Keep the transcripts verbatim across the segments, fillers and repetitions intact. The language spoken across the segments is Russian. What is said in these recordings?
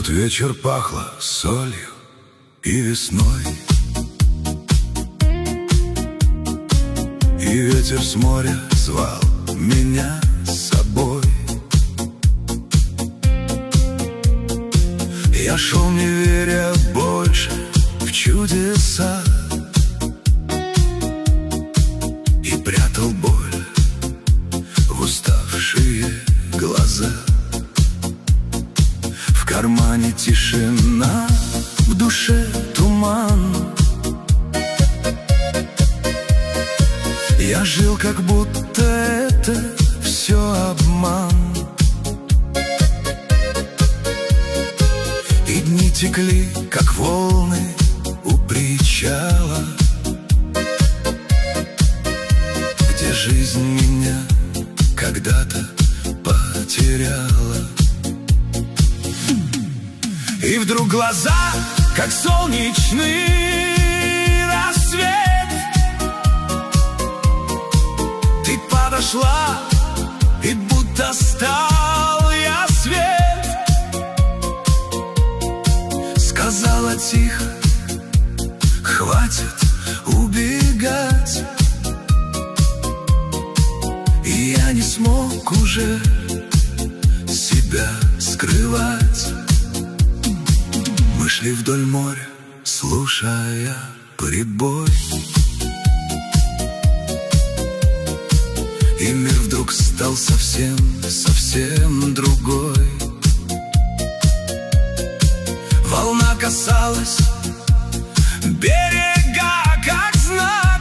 тот вечер пахло солью и весной, и ветер с моря звал меня с собой. Я шел, не веря больше в чудеса, и прятал боль в уставшие глаза. В кармане тишина, в душе туман. Я жил, как будто это все обман. И дни текли, как волны у причала, где жизнь меня когда-то потеряла. И вдруг глаза, как солнечный рассвет, ты подошла, и будто стал я свет. Сказала тихо: хватит убегать. И я не смог уже себя скрывать. Мы шли вдоль моря, слушая прибой, и мир вдруг стал совсем, совсем другой. Волна касалась берега, как знак,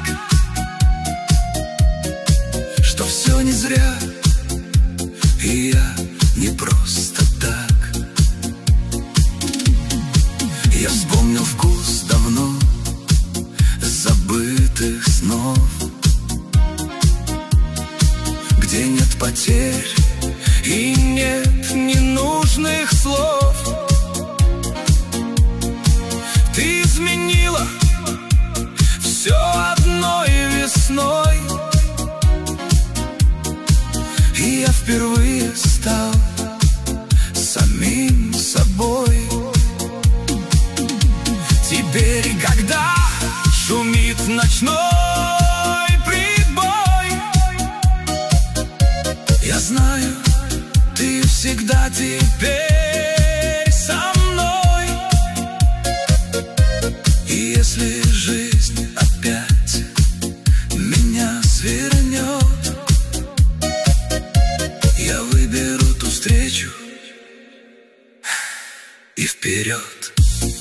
что все не зря, и я не просто так. Я вспомнил вкус давно забытых снов, где нет потерь и нет ненужных слов. Ты изменила все одной весной, и я впервые стал самим собой. Теперь, когда шумит ночной прибой, я знаю, ты всегда теперь со мной. И если жизнь опять меня свернет, я выберу ту встречу и вперед.